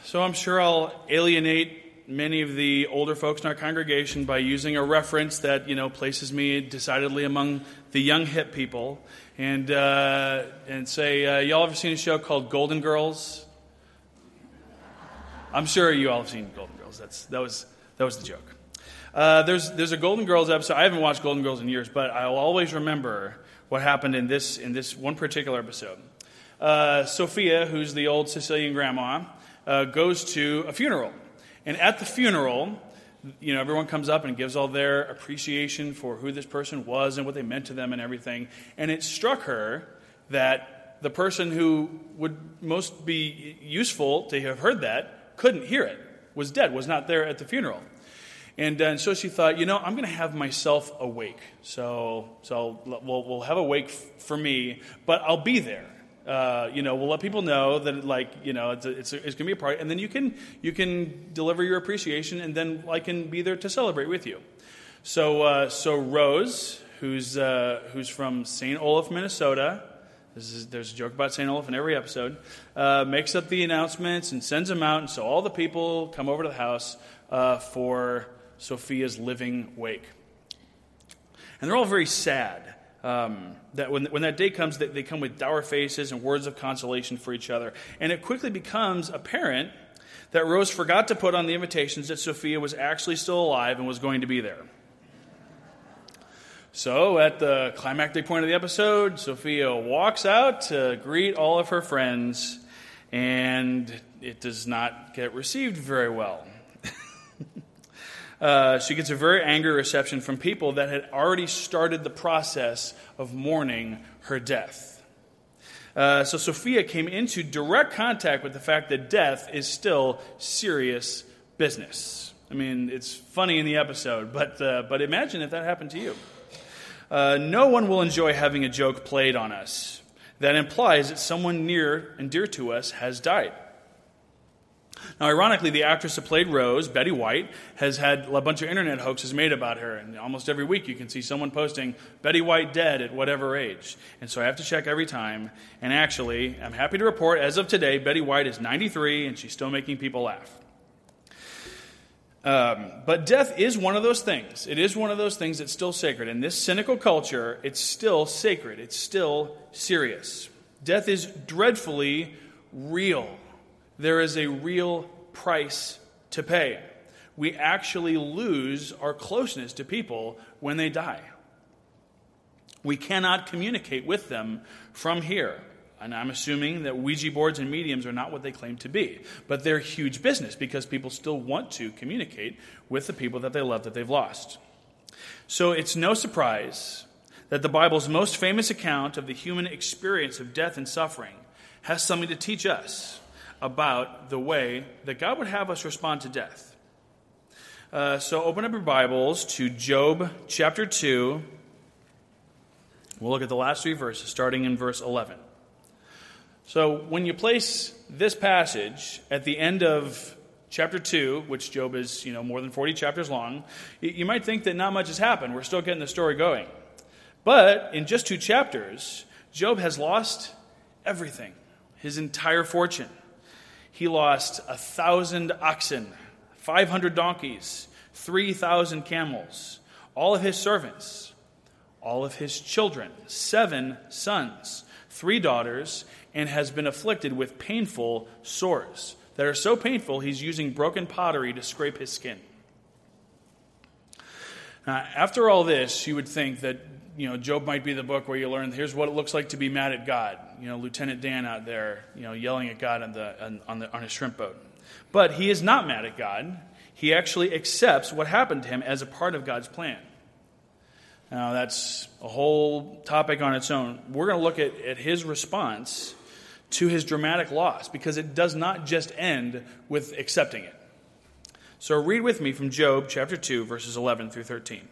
So I'm sure I'll alienate many of the older folks in our congregation by using a reference that, places me decidedly among the young hip people, and say, y'all ever seen a show called Golden Girls? I'm sure you all have seen Golden Girls. That was the joke. There's a Golden Girls episode. I haven't watched Golden Girls in years, but I'll always remember what happened in this one particular episode. Sophia, who's the old Sicilian grandma, goes to a funeral. And at the funeral, everyone comes up and gives all their appreciation for who this person was and what they meant to them and everything. And it struck her that the person who would most be useful to have heard that couldn't hear it, was dead, was not there at the funeral. And so she thought, I'm going to have myself a wake. So we'll have a wake for me, but I'll be there. We'll let people know that, it's going to be a party, and then you can deliver your appreciation, and then I can be there to celebrate with you. So Rose, who's from St. Olaf, Minnesota. There's a joke about St. Olaf in every episode. Makes up the announcements and sends them out, and so all the people come over to the house for Sophia's living wake, and they're all very sad. That when that day comes, they come with dour faces and words of consolation for each other. And it quickly becomes apparent that Rose forgot to put on the invitations that Sophia was actually still alive and was going to be there. So at the climactic point of the episode, Sophia walks out to greet all of her friends, and it does not get received very well. She gets a very angry reception from people that had already started the process of mourning her death. So Sophia came into direct contact with the fact that death is still serious business. I mean, it's funny in the episode, but imagine if that happened to you. No one will enjoy having a joke played on us that implies that someone near and dear to us has died. Now, ironically, the actress that played Rose, Betty White, has had a bunch of internet hoaxes made about her. And almost every week you can see someone posting, Betty White dead at whatever age. And so I have to check every time. And actually, I'm happy to report, as of today, Betty White is 93, and she's still making people laugh. But death is one of those things. It is one of those things that's still sacred. In this cynical culture, it's still sacred. It's still serious. Death is dreadfully real. There is a real price to pay. We actually lose our closeness to people when they die. We cannot communicate with them from here. And I'm assuming that Ouija boards and mediums are not what they claim to be. But they're huge business because people still want to communicate with the people that they love that they've lost. So it's no surprise that the Bible's most famous account of the human experience of death and suffering has something to teach us about the way that God would have us respond to death. So open up your Bibles to Job chapter 2. We'll look at the last three verses, starting in verse 11. So when you place this passage at the end of chapter 2, which Job is more than 40 chapters long, you might think that not much has happened. We're still getting the story going. But in just 2 chapters, Job has lost everything, his entire fortune. He lost 1,000 oxen, 500 donkeys, 3,000 camels, all of his servants, all of his children, 7 sons, 3 daughters, and has been afflicted with painful sores that are so painful he's using broken pottery to scrape his skin. Now, after all this, you would think that Job might be the book where you learn here's what it looks like to be mad at God. Lieutenant Dan out there, yelling at God on his shrimp boat. But he is not mad at God. He actually accepts what happened to him as a part of God's plan. Now, that's a whole topic on its own. We're going to look at his response to his dramatic loss, because it does not just end with accepting it. So read with me from Job chapter 2, verses 11 through 13.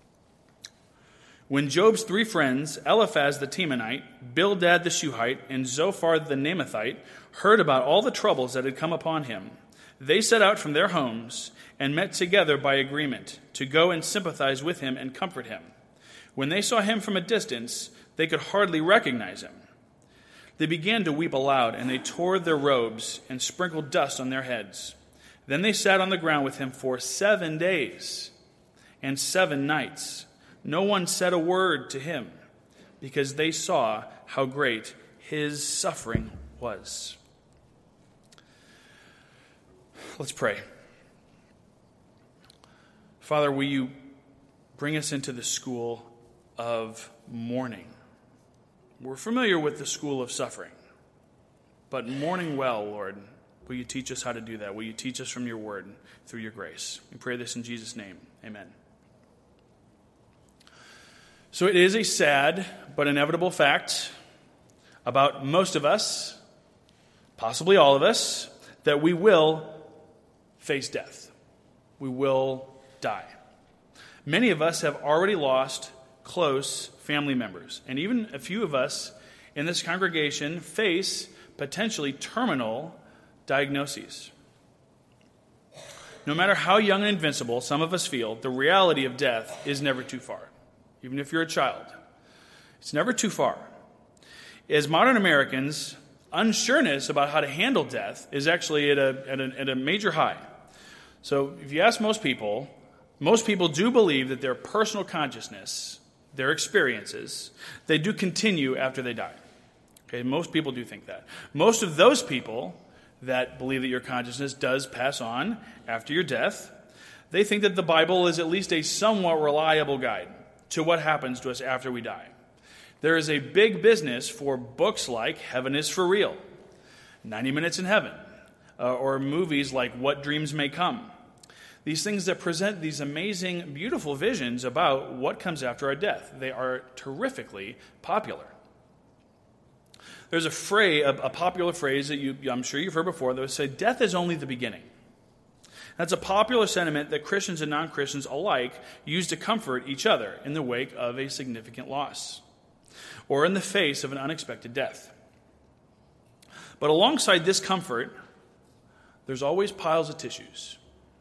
When Job's 3 friends, Eliphaz the Temanite, Bildad the Shuhite, and Zophar the Naamathite, heard about all the troubles that had come upon him, they set out from their homes and met together by agreement to go and sympathize with him and comfort him. When they saw him from a distance, they could hardly recognize him. They began to weep aloud, and they tore their robes and sprinkled dust on their heads. Then they sat on the ground with him for 7 days and 7 nights. No one said a word to him, because they saw how great his suffering was. Let's pray. Father, will you bring us into the school of mourning? We're familiar with the school of suffering, but mourning well, Lord, will you teach us how to do that? Will you teach us from your word through your grace? We pray this in Jesus' name. Amen. So it is a sad but inevitable fact about most of us, possibly all of us, that we will face death. We will die. Many of us have already lost close family members, and even a few of us in this congregation face potentially terminal diagnoses. No matter how young and invincible some of us feel, the reality of death is never too far. Even if you're a child, it's never too far. As modern Americans, unsureness about how to handle death is actually at a major high. So if you ask most people do believe that their personal consciousness, their experiences, they do continue after they die. Okay, most people do think that. Most of those people that believe that your consciousness does pass on after your death, they think that the Bible is at least a somewhat reliable guide to what happens to us after we die. There is a big business for books like Heaven is for Real, 90 Minutes in Heaven, or movies like What Dreams May Come. These things that present these amazing, beautiful visions about what comes after our death. They are terrifically popular. There's a popular phrase that I'm sure you've heard before that would say, death is only the beginning. That's a popular sentiment that Christians and non-Christians alike use to comfort each other in the wake of a significant loss or in the face of an unexpected death. But alongside this comfort, there's always piles of tissues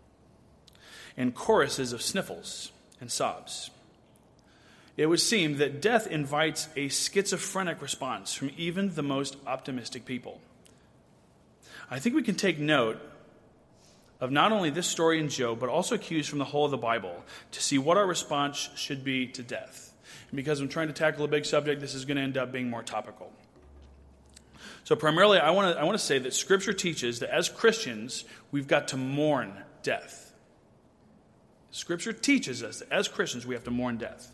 and choruses of sniffles and sobs. It would seem that death invites a schizophrenic response from even the most optimistic people. I think we can take note of not only this story in Job, but also cues from the whole of the Bible to see what our response should be to death. And because I'm trying to tackle a big subject, this is going to end up being more topical. So primarily, I want to say that Scripture teaches that as Christians, we've got to mourn death. Scripture teaches us that as Christians, we have to mourn death.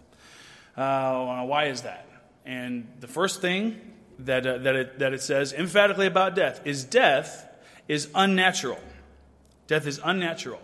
Why is that? And the first thing that it says emphatically about death is unnatural. Death is unnatural.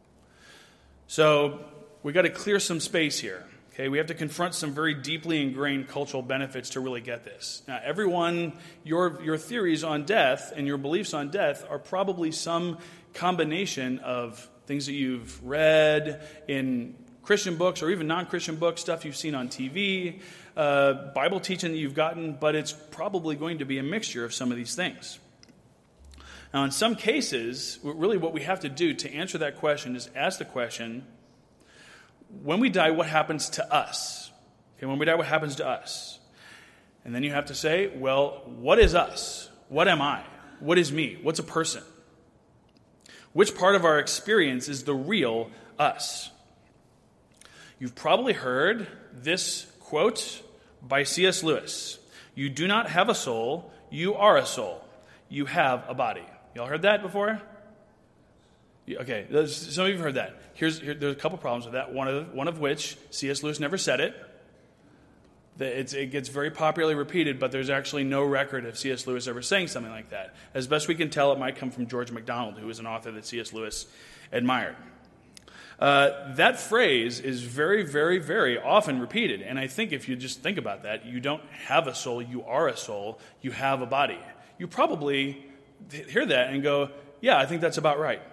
So we got to clear some space here. Okay, we have to confront some very deeply ingrained cultural benefits to really get this. Now, everyone, your theories on death and your beliefs on death are probably some combination of things that you've read in Christian books or even non-Christian books, stuff you've seen on TV, Bible teaching that you've gotten, but it's probably going to be a mixture of some of these things. Now, in some cases, really what we have to do to answer that question is ask the question, when we die, what happens to us? Okay, when we die, what happens to us? And then you have to say, well, what is us? What am I? What is me? What's a person? Which part of our experience is the real us? You've probably heard this quote by C.S. Lewis. You do not have a soul, you are a soul. You have a body. Y'all heard that before? Okay, some of you have heard that. There's a couple problems with that. One of which, C.S. Lewis never said it. It gets very popularly repeated, but there's actually no record of C.S. Lewis ever saying something like that. As best we can tell, it might come from George MacDonald, who was an author that C.S. Lewis admired. That phrase is very, very, very often repeated. And I think if you just think about that, you don't have a soul, you are a soul, you have a body. You probably hear that and go, yeah, I think that's about right.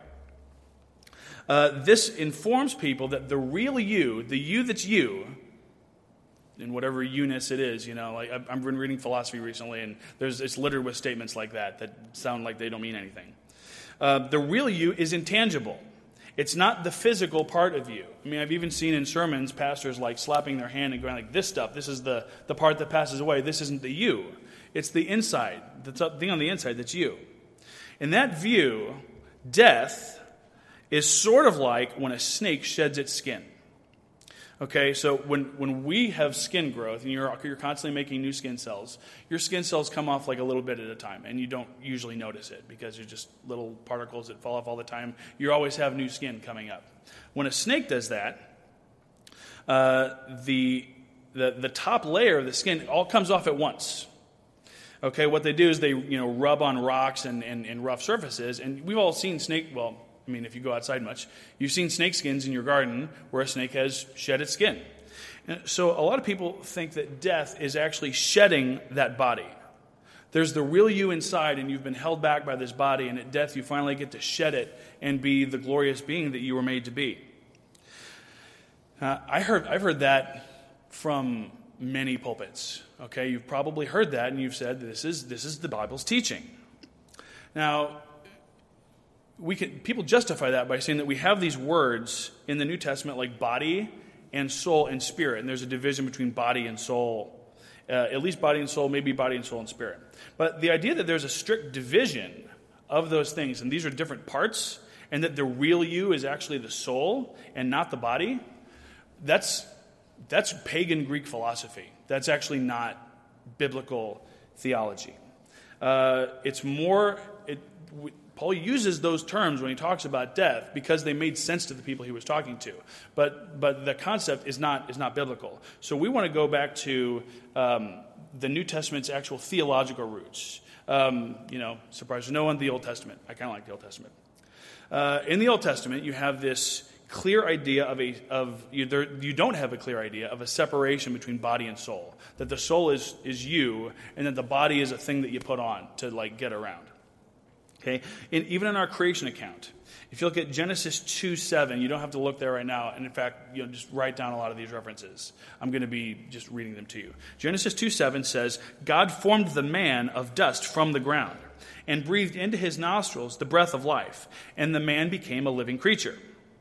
This informs people that the real you, the you that's you, in whatever you-ness it is, like I've been reading philosophy recently, and it's littered with statements like that sound like they don't mean anything. The real you is intangible. It's not the physical part of you. I mean, I've even seen in sermons pastors like slapping their hand and going like, this stuff, this is the part that passes away. This isn't the you. It's the inside, the thing on the inside that's you. In that view, death is sort of like when a snake sheds its skin. Okay, so when we have skin growth and you're constantly making new skin cells, your skin cells come off like a little bit at a time, and you don't usually notice it because they're just little particles that fall off all the time. You always have new skin coming up. When a snake does that, the top layer of the skin all comes off at once. Okay, what they do is they rub on rocks and rough surfaces, and we've all seen if you go outside much, you've seen snake skins in your garden where a snake has shed its skin. And so a lot of people think that death is actually shedding that body. There's the real you inside, and you've been held back by this body, and at death you finally get to shed it and be the glorious being that you were made to be. I've heard that from many pulpits. Okay, you've probably heard that, and you've said this is the Bible's teaching. Now, people justify that by saying that we have these words in the New Testament like body and soul and spirit, and there's a division between body and soul, at least body and soul, maybe body and soul and spirit. But the idea that there's a strict division of those things, and these are different parts, and that the real you is actually the soul and not the body, that's pagan Greek philosophy. That's actually not biblical theology. Paul uses those terms when he talks about death because they made sense to the people he was talking to. But the concept is not biblical. So we want to go back to the New Testament's actual theological roots. Surprise to no one, the Old Testament. I kind of like the Old Testament. In the Old Testament, you have this clear idea you don't have a clear idea of a separation between body and soul. That the soul is you, and that the body is a thing that you put on to get around. Okay, even in our creation account, if you look at Genesis 2:7, you don't have to look there right now. And in fact, just write down a lot of these references. I'm going to be just reading them to you. Genesis 2:7 says, God formed the man of dust from the ground and breathed into his nostrils the breath of life, and the man became a living creature.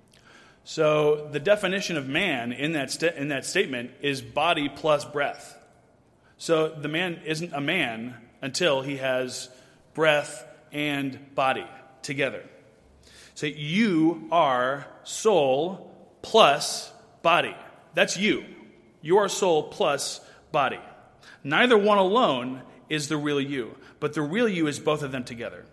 So the definition of man in that statement is body plus breath. So the man isn't a man until he has breath and body together. So you are soul plus body. That's you. You are soul plus body. Neither one alone is the real you, but the real you is both of them together.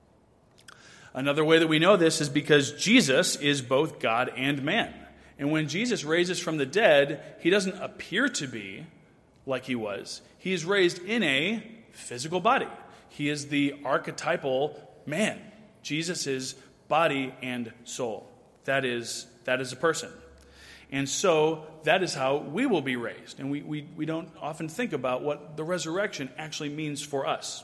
Another way that we know this is because Jesus is both God and man. And when Jesus raises from the dead, he doesn't appear to be like he was. He is raised in a physical body. He is the archetypal man. Jesus is body and soul. That is a person. And so that is how we will be raised. And we don't often think about what the resurrection actually means for us.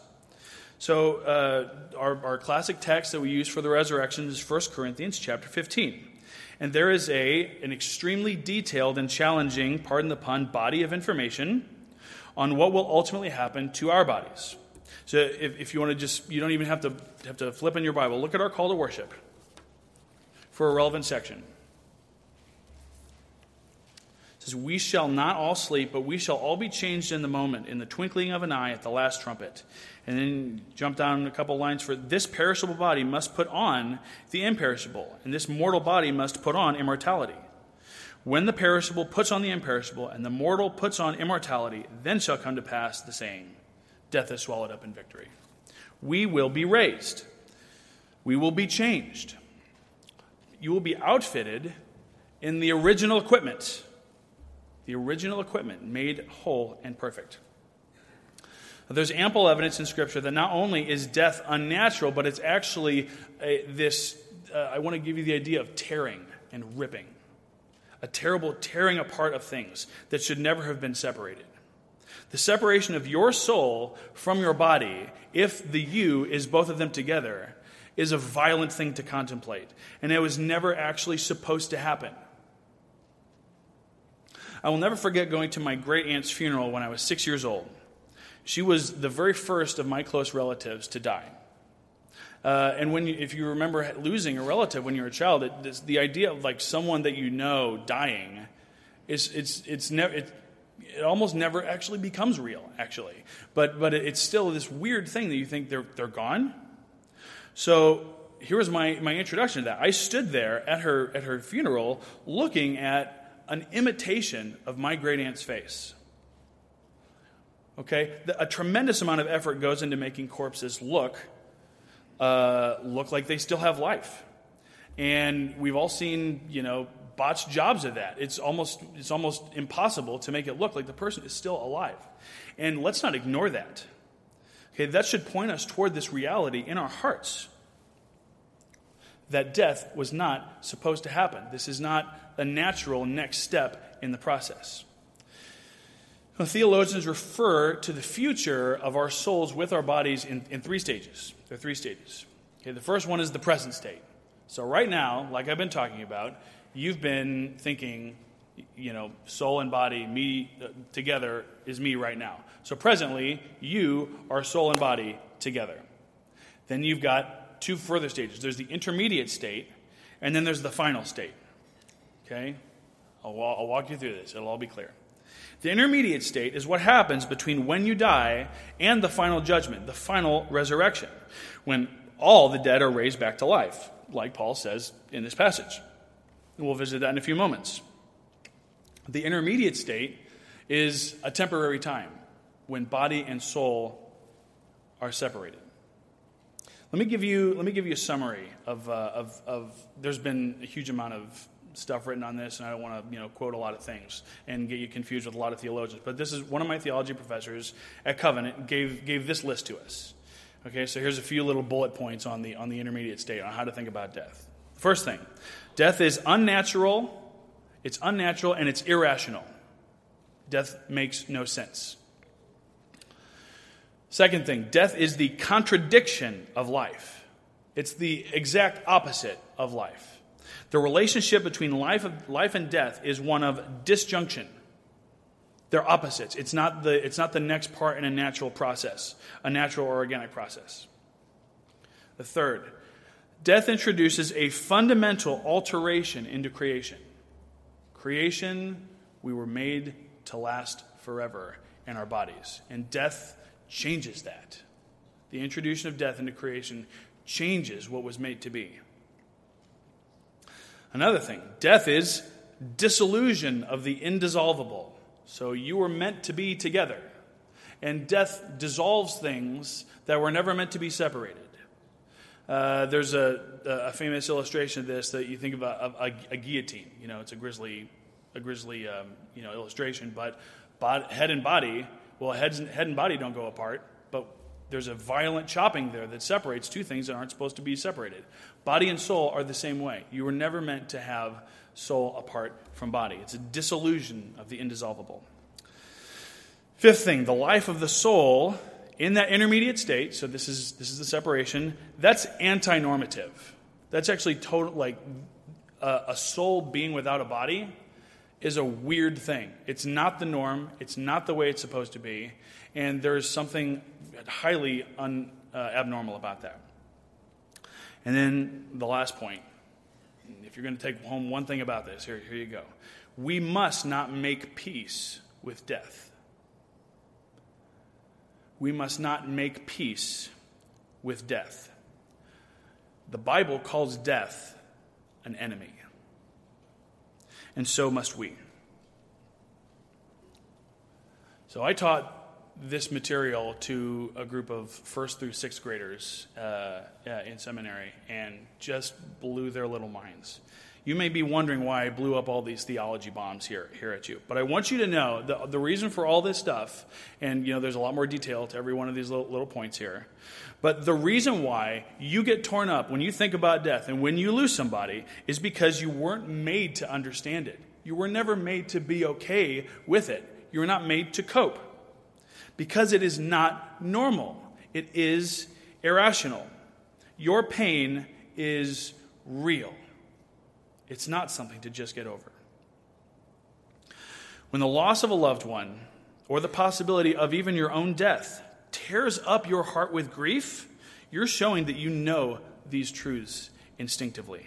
So our classic text that we use for the resurrection is 1 Corinthians chapter 15. And there is an extremely detailed and challenging, pardon the pun, body of information on what will ultimately happen to our bodies. So if you want to you don't even have to flip in your Bible. Look at our call to worship for a relevant section. It says, we shall not all sleep, but we shall all be changed in the moment, in the twinkling of an eye at the last trumpet. And then jump down a couple lines for this perishable body must put on the imperishable, and this mortal body must put on immortality. When the perishable puts on the imperishable, and the mortal puts on immortality, then shall come to pass the saying, death is swallowed up in victory. We will be raised. We will be changed. You will be outfitted in the original equipment. The original equipment made whole and perfect. There's ample evidence in Scripture that not only is death unnatural, but it's actually I want to give you the idea of tearing and ripping. A terrible tearing apart of things that should never have been separated. The separation of your soul from your body, if the you is both of them together, is a violent thing to contemplate. And it was never actually supposed to happen. I will never forget going to my great-aunt's funeral when I was 6 years old. She was the very first of my close relatives to die. And if you remember losing a relative when you were a child, the idea of someone that you know dying, it almost never actually becomes real, actually. But it's still this weird thing that you think they're gone. So here was my introduction to that. I stood there at her funeral looking at an imitation of my great-aunt's face. Okay? A tremendous amount of effort goes into making corpses look like they still have life. And we've all seen, botched jobs of that. It's almost impossible to make it look like the person is still alive. And let's not ignore that. Okay, that should point us toward this reality in our hearts. That death was not supposed to happen. This is not a natural next step in the process. Now, theologians refer to the future of our souls with our bodies in three stages. There are three stages. Okay, the first one is the present state. So right now, like I've been talking about, you've been thinking, soul and body, me together is me right now. So presently, you are soul and body together. Then you've got two further stages. There's the intermediate state, and then there's the final state. Okay? I'll walk you through this. It'll all be clear. The intermediate state is what happens between when you die and the final judgment, the final resurrection, when all the dead are raised back to life, like Paul says in this passage. And we'll visit that in a few moments. The intermediate state is a temporary time when body and soul are separated. Let me give you a summary of there's been a huge amount of stuff written on this, and I don't want to quote a lot of things and get you confused with a lot of theologians. But this is one of my theology professors at Covenant gave this list to us. Okay, so here's a few little bullet points on the intermediate state on how to think about death. First thing, death is unnatural. It's unnatural and it's irrational. Death makes no sense. Second thing, death is the contradiction of life. It's the exact opposite of life. The relationship between life and death is one of disjunction. They're opposites. It's not the next part in a natural process, a natural or organic process. The third, death introduces a fundamental alteration into creation. Creation, we were made to last forever in our bodies, and death changes that. The introduction of death into creation changes what was made to be. Another thing, death is dissolution of the indissoluble. So you were meant to be together. And death dissolves things that were never meant to be separated. There's a famous illustration of this that you think about a guillotine. It's a grisly illustration. But head and body, head and body don't go apart. But there's a violent chopping there that separates two things that aren't supposed to be separated. Body and soul are the same way. You were never meant to have soul apart from body. It's a dissolution of the indissoluble. Fifth thing, the life of the soul in that intermediate state, so this is the separation, that's anti-normative. That's actually total, a soul being without a body is a weird thing. It's not the norm. It's not the way it's supposed to be. And there's something highly abnormal about that. And then the last point, if you're going to take home one thing about this, here you go. We must not make peace with death. We must not make peace with death. The Bible calls death an enemy. And so must we. So I taught this material to a group of 1st through 6th graders in seminary and just blew their little minds. You may be wondering why I blew up all these theology bombs here at you. But I want you to know the reason for all this stuff, and there's a lot more detail to every one of these little points here. But the reason why you get torn up when you think about death and when you lose somebody is because you weren't made to understand it. You were never made to be okay with it. You were not made to cope. Because it is not normal. It is irrational. Your pain is real. It's not something to just get over. When the loss of a loved one, or the possibility of even your own death, tears up your heart with grief, you're showing that you know these truths instinctively.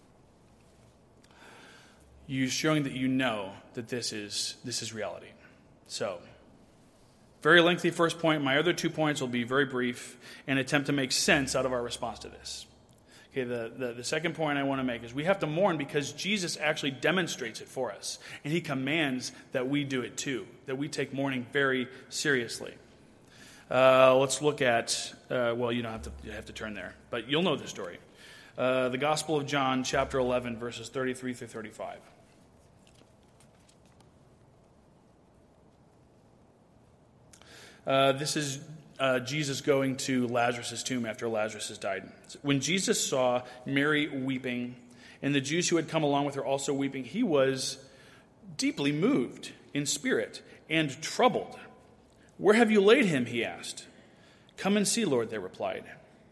You're showing that you know that this is reality. So, very lengthy first point. My other 2 points will be very brief and attempt to make sense out of our response to this. Okay, the second point I want to make is we have to mourn because Jesus actually demonstrates it for us. And he commands that we do it too, that we take mourning very seriously. Let's look at, you don't have to turn there, but you'll know the story. The Gospel of John, chapter 11, verses 33 through 35. This is Jesus going to Lazarus' tomb after Lazarus has died. When Jesus saw Mary weeping, and the Jews who had come along with her also weeping, he was deeply moved in spirit and troubled. "Where have you laid him?" he asked. "Come and see, Lord," they replied.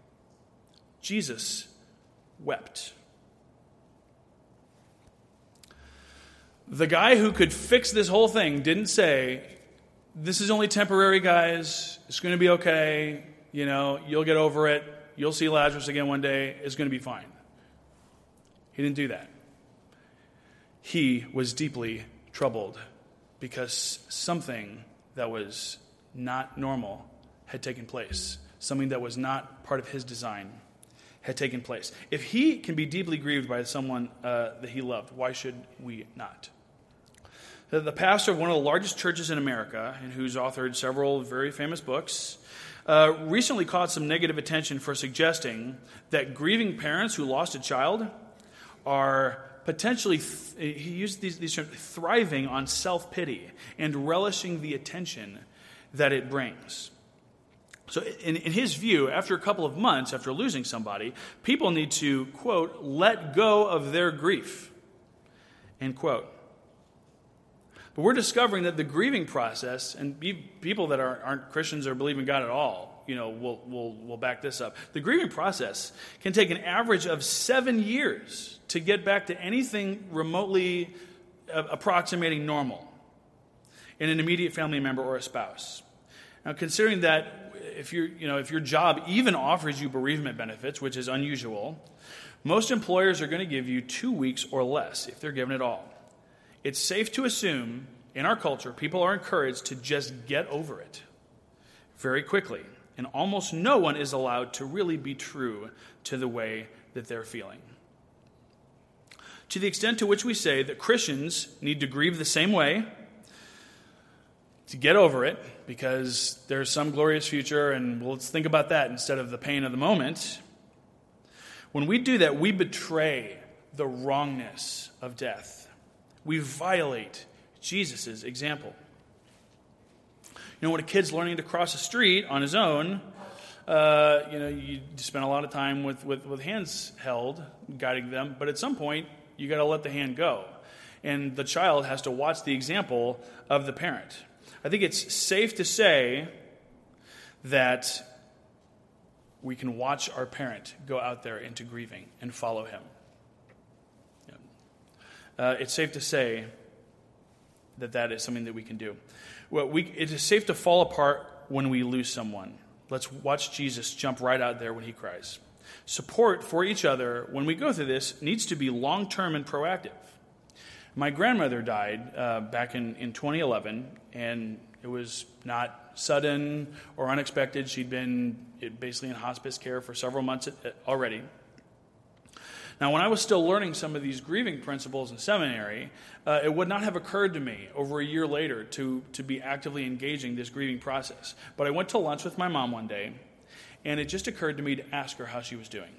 Jesus wept. The guy who could fix this whole thing didn't say, "This is only temporary, guys. It's going to be okay. You'll get over it. You'll see Lazarus again one day. It's going to be fine." He didn't do that. He was deeply troubled because something that was not normal had taken place. Something that was not part of his design had taken place. If he can be deeply grieved by someone that he loved, why should we not? The pastor of one of the largest churches in America, and who's authored several very famous books, recently caught some negative attention for suggesting that grieving parents who lost a child are potentially, he used these terms, thriving on self-pity and relishing the attention that it brings. So in his view, after a couple of months after losing somebody, people need to, quote, "let go of their grief," end quote. But we're discovering that the grieving process, and people that aren't Christians or believe in God at all, will back this up. The grieving process can take an average of 7 years to get back to anything remotely approximating normal in an immediate family member or a spouse. Now, considering that if your job even offers you bereavement benefits, which is unusual, most employers are going to give you 2 weeks or less if they're given it all. It's safe to assume in our culture, people are encouraged to just get over it very quickly. And almost no one is allowed to really be true to the way that they're feeling. To the extent to which we say that Christians need to grieve the same way, to get over it, because there's some glorious future, and let's think about that instead of the pain of the moment. When we do that, we betray the wrongness of death. We violate Jesus' example. When a kid's learning to cross a street on his own, you spend a lot of time with hands held, guiding them, but at some point, you got to let the hand go. And the child has to watch the example of the parent. I think it's safe to say that we can watch our parent go out there into grieving and follow him. It's safe to say that is something that we can do. It is safe to fall apart when we lose someone. Let's watch Jesus jump right out there when he cries. Support for each other when we go through this needs to be long-term and proactive. My grandmother died back in 2011, and it was not sudden or unexpected. She'd been basically in hospice care for several months already. Now, when I was still learning some of these grieving principles in seminary, it would not have occurred to me over a year later to be actively engaging this grieving process. But I went to lunch with my mom one day, and it just occurred to me to ask her how she was doing.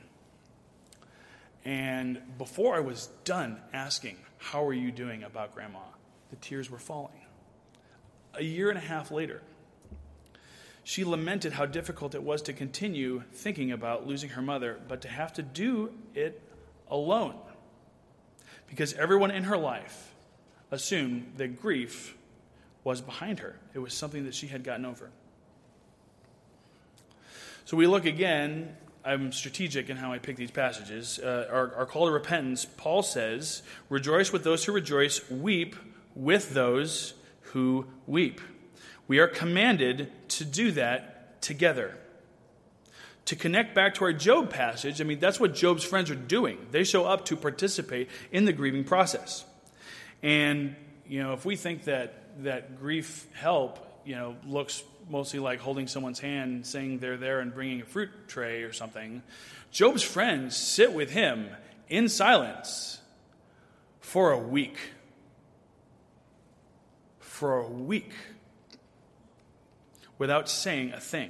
And before I was done asking, "How are you doing about Grandma?" the tears were falling. A year and a half later, she lamented how difficult it was to continue thinking about losing her mother, but to have to do it alone, because everyone in her life assumed that grief was behind her. It was something that she had gotten over. So we look again, I'm strategic in how I pick these passages. Our call to repentance, Paul says, "Rejoice with those who rejoice, weep with those who weep." We are commanded to do that together. To connect back to our Job passage, that's what Job's friends are doing. They show up to participate in the grieving process. And, if we think that that grief help, looks mostly like holding someone's hand, saying they're there and bringing a fruit tray or something. Job's friends sit with him in silence for a week. For a week. Without saying a thing.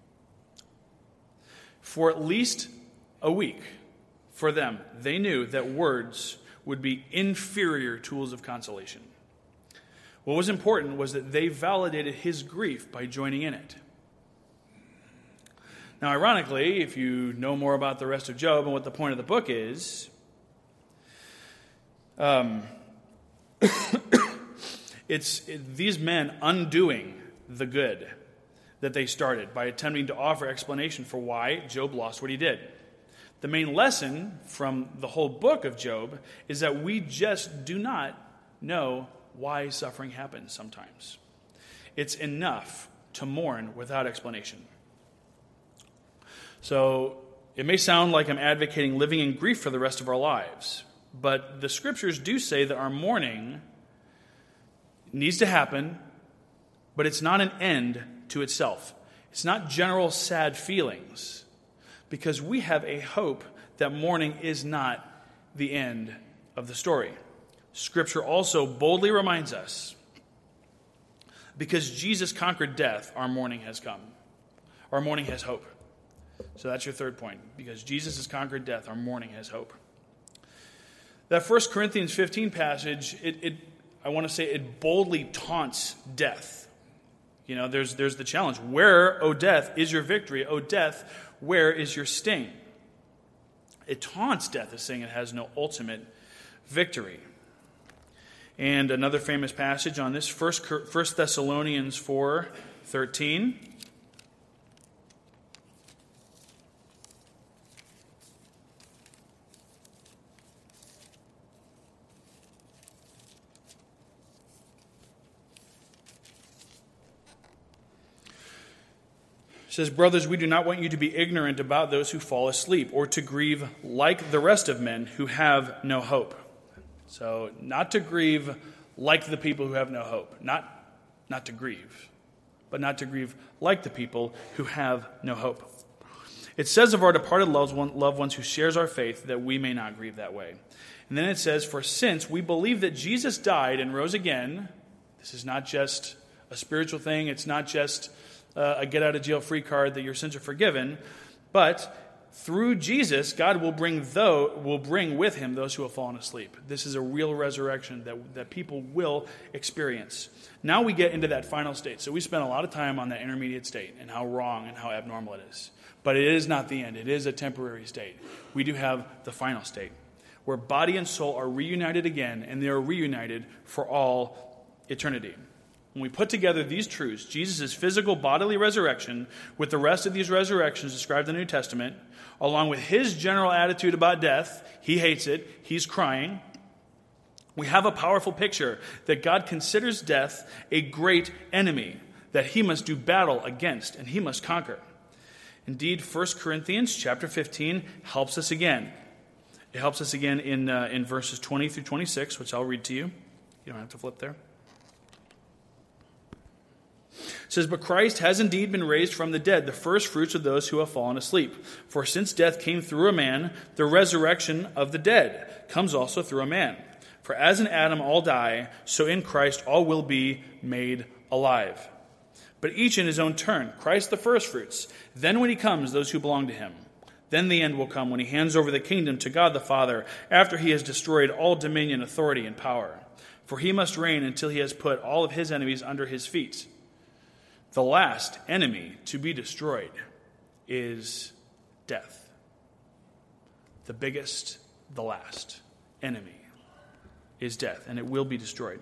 For at least a week, for them, they knew that words would be inferior tools of consolation. What was important was that they validated his grief by joining in it. Now, ironically, if you know more about the rest of Job and what the point of the book is, it's these men undoing the good that they started by attempting to offer explanation for why Job lost what he did. The main lesson from the whole book of Job is that we just do not know why suffering happens sometimes. It's enough to mourn without explanation. So it may sound like I'm advocating living in grief for the rest of our lives, but the scriptures do say that our mourning needs to happen, but it's not an end to itself. It's not general sad feelings, because we have a hope that mourning is not the end of the story. Scripture also boldly reminds us, because Jesus conquered death, our mourning has come. Our mourning has hope. So that's your third point. Because Jesus has conquered death, our mourning has hope. That 1 Corinthians 15 passage, I want to say it boldly taunts death. There's the challenge. Where, O death, is your victory? O death, where is your sting? It taunts death as saying it has no ultimate victory. And another famous passage on this, 1 Thessalonians 4:13. It says, "Brothers, we do not want you to be ignorant about those who fall asleep, or to grieve like the rest of men who have no hope." So, not to grieve like the people who have no hope. Not to grieve, but not to grieve like the people who have no hope. It says of our departed loved ones who shares our faith that we may not grieve that way. And then it says, "For since we believe that Jesus died and rose again," this is not just a spiritual thing, it's not just a get-out-of-jail-free card that your sins are forgiven, but through Jesus, God will bring with him those who have fallen asleep. This is a real resurrection that people will experience. Now we get into that final state. So we spent a lot of time on that intermediate state and how wrong and how abnormal it is. But it is not the end. It is a temporary state. We do have the final state, where body and soul are reunited again, and they are reunited for all eternity. When we put together these truths, Jesus' physical bodily resurrection with the rest of these resurrections described in the New Testament, along with his general attitude about death, he hates it, he's crying, we have a powerful picture that God considers death a great enemy that he must do battle against and he must conquer. Indeed, 1 Corinthians chapter 15 helps us again. It helps us again in verses 20 through 26, which I'll read to you. You don't have to flip there. It says, "But Christ has indeed been raised from the dead, the first fruits of those who have fallen asleep. For since death came through a man, the resurrection of the dead comes also through a man. For as in Adam all die, so in Christ all will be made alive. But each in his own turn, Christ the first fruits. Then when he comes, those who belong to him. Then the end will come when he hands over the kingdom to God the Father, after he has destroyed all dominion, authority, and power. For he must reign until he has put all of his enemies under his feet. The last enemy to be destroyed is death. The biggest, the last enemy is death, and it will be destroyed.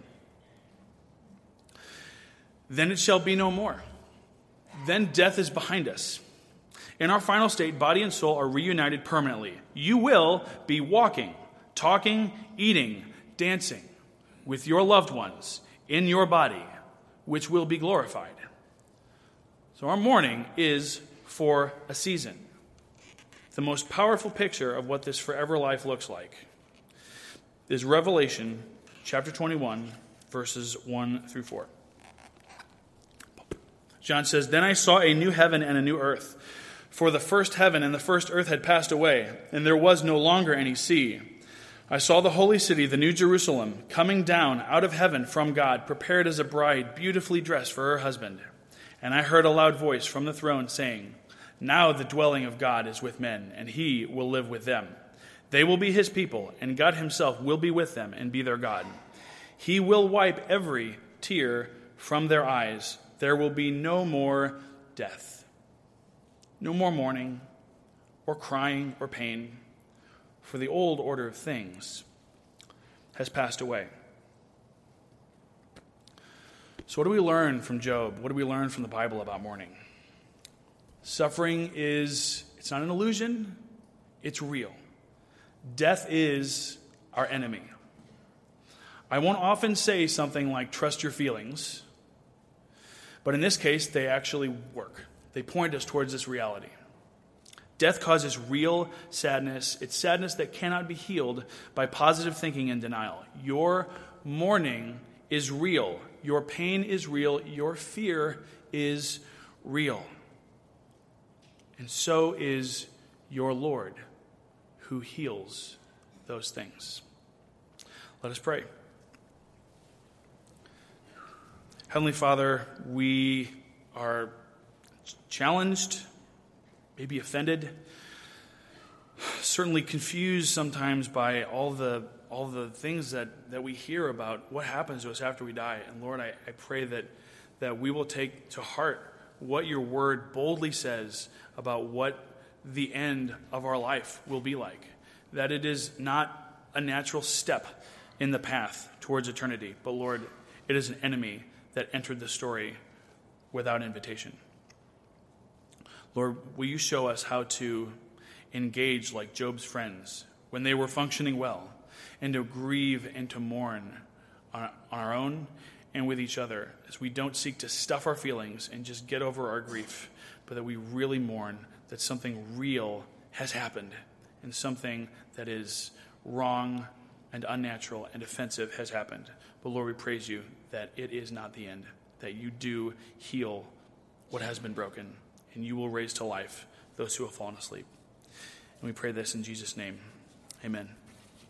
Then it shall be no more. Then death is behind us. In our final state, body and soul are reunited permanently. You will be walking, talking, eating, dancing with your loved ones in your body, which will be glorified. So our mourning is for a season. The most powerful picture of what this forever life looks like is Revelation chapter 21, verses 1 through 4. John says, "Then I saw a new heaven and a new earth. For the first heaven and the first earth had passed away, and there was no longer any sea. I saw the holy city, the new Jerusalem, coming down out of heaven from God, prepared as a bride, beautifully dressed for her husband. And I heard a loud voice from the throne saying, 'Now the dwelling of God is with men, and he will live with them. They will be his people, and God himself will be with them and be their God. He will wipe every tear from their eyes. There will be no more death. No more mourning, or crying, or pain, for the old order of things has passed away.'" So what do we learn from Job? What do we learn from the Bible about mourning? Suffering it's not an illusion, it's real. Death is our enemy. I won't often say something like, trust your feelings, but in this case, they actually work. They point us towards this reality. Death causes real sadness. It's sadness that cannot be healed by positive thinking and denial. Your mourning is real. Your pain is real. Your fear is real. And so is your Lord, who heals those things. Let us pray. Heavenly Father, we are challenged, maybe offended, certainly confused sometimes by all the things that we hear about what happens to us after we die. And Lord, I pray that we will take to heart what your word boldly says about what the end of our life will be like. That it is not a natural step in the path towards eternity, but Lord, it is an enemy that entered the story without invitation. Lord, will you show us how to engage like Job's friends when they were functioning well, and to grieve and to mourn on our own and with each other, as we don't seek to stuff our feelings and just get over our grief, but that we really mourn that something real has happened and something that is wrong and unnatural and offensive has happened. But Lord, we praise you that it is not the end, that you do heal what has been broken, and you will raise to life those who have fallen asleep. And we pray this in Jesus' name. Amen.